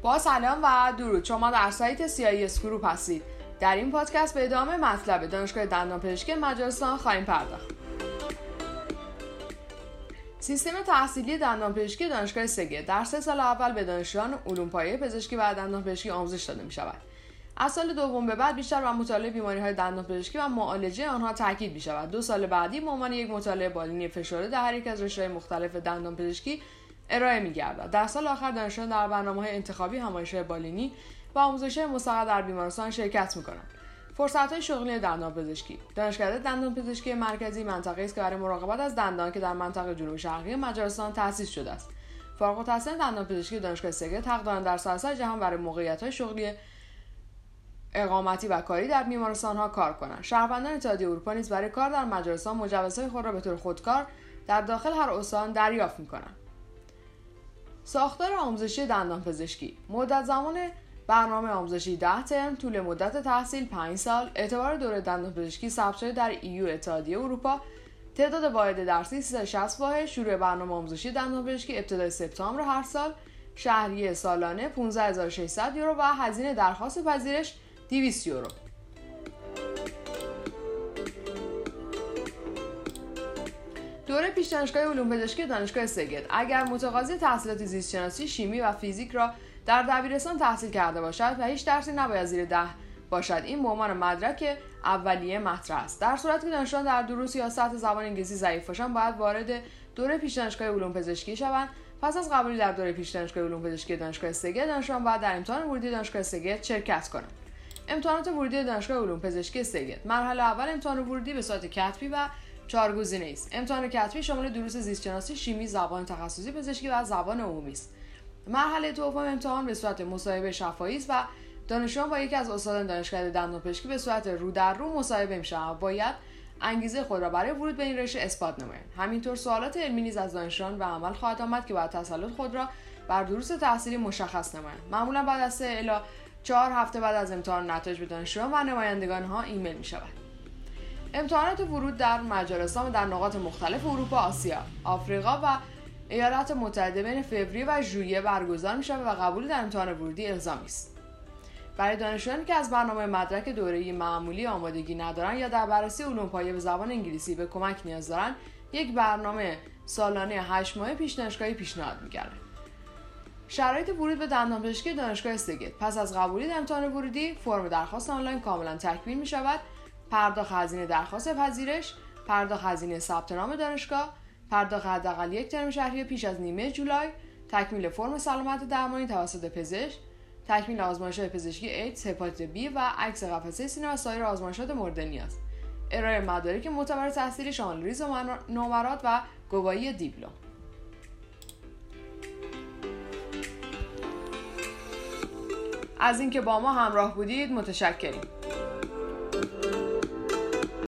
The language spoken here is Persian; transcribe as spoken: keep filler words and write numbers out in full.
با سلام و درود. شما در سایت سی آی اس گروپ هستید. در این پادکست به ادامه مطلب دانشگاه دندانپزشکی مجارستان خواهیم پرداخت. سیستم تحصیلی دندانپزشکی دانشگاه سگه در سه سال اول به دانشجویان علوم پایه پزشکی و دندانپزشکی آموزش داده می شود. از سال دوم به بعد بیشتر بر مطالعه بیماری‌های دندانپزشکی و معالجه آنها تاکید می شود. دو سال بعدی به عنوان یک مطالعه بالینی فشرده در هر یک از رشته‌های مختلف دندانپزشکی ارائه می‌گردد. در سال آخر دانشجویان در برنامه‌های انتخابی همایش‌های بالینی و آموزش‌های مستقر در بیمارستان شرکت می‌کنند. فرصت‌های شغلی دندانپزشکی. دانشکده دندانپزشکی مرکزی منطقه‌ای است که برای مراقبت از دندان که در منطقه جنوب شرقی مجارستان تأسیس شده است. فارغ التحصیلان دندانپزشکی دانشگاه سگه حق دارند در سراسر جهان برای موقعیت‌های شغلی اقامتی و کاری در بیمارستان‌ها کار کنند. شهروندان اتحادیه اروپا نیز برای کار در مجارستان مجوزهای خود را به طور خودکار در داخل هر استان دریافت می‌کنند. ساختار آموزشی دندانپزشکی. مدت زمان برنامه آموزشی ده ترم، طول مدت تحصیل پنج سال، اعتبار دوره دندانپزشکی ثبت شده در ایو اتحادیه اروپا، تعداد واحد درسی سیصد و شصت واحد، شروع برنامه آموزشی دندانپزشکی ابتدای سپتامبر هر سال، شهریه سالانه پانزده هزار و ششصد یورو و هزینه درخواست پذیرش دویست یورو. دوره پیش دانشگاه علوم پزشکی دانشگاه سگد. اگر متقاضی تحصیلات زیست شناسی، شیمی و فیزیک را در دبیرستان تحصیل کرده باشد و هیچ درسی نباید زیر ده باشد، این به عنوان مدرک اولیه مطرح است. در صورتی که دانشجویان در دروس یا سطح زبان انگلیسی ضعیف باشند، باید وارد دوره پیش دانشگاه علوم پزشکی شوند. پس از قبولی در دوره پیش دانشگاه علوم پزشکی دانشگاه سگد، دانشجویان باید در امتحان ورودی دانشگاه سگد شرکت کنند. امتحانات ورودی دانشگاه علوم پزشکی سگد. مرحله اول امتحان ورودی به صورت کتبی و چهار گزینه‌ای است. امتحان کتبی شامل دروس زیست شناسی، شیمی، زبان تخصصی پزشکی و زبان عمومی است. مرحله دوم امتحان به صورت مصاحبه شفاهی است و دانشجویان با یکی از استادان دانشکده دندانپزشکی به صورت رو در رو مصاحبه می‌شوند و باید انگیزه خود را برای ورود به این رشته اثبات نمایند. همینطور سوالات علمی نیز از دانشجویان به عمل خواهد آمد که باید تسلط خود را بر دروس تحصیلی مشخص نمایند. معمولا بعد از سه الی چهار هفته بعد از امتحان نتایج به دانشجویان و نمایندگان ها ایمیل می‌شود. امتحانات ورود در مجارستان در نقاط مختلف اروپا، آسیا، آفریقا و ایالات متحده بین فوریه و ژوئیه برگزار می‌شود و قبول در امتحان ورودی الزامی است. برای دانشجویانی که از برنامه مدرک دوره‌ای معمولی آمادگی ندارند یا در بررسی علوم پایه به زبان انگلیسی به کمک نیاز دارند، یک برنامه سالانه هشت ماهه پیش دانشگاهی پیشنهاد می‌گردد. شرایط ورود به دندانپزشکی دانشگاه سگد. پس از قبولی در امتحان ورودی، فرم درخواست آنلاین کاملا تکمیل می‌شود. پرداخت هزینه درخواست پذیرش، پرداخت هزینه ثبت نام دانشگاه، پرداخت حداقل یک ترم شهریه پیش از نیمه جولای، تکمیل فرم سلامت درمانی توسط پزشک، تکمیل آزمایشات پزشکی ایدز، هپاتیت بی و عکس قفسه سینه و سایر آزمایشات مورد نیاز. ارائه مدارک معتبر تحصیلی شامل ریز و نمرات و گواهی دیپلم. از اینکه با ما همراه بودید متشکریم.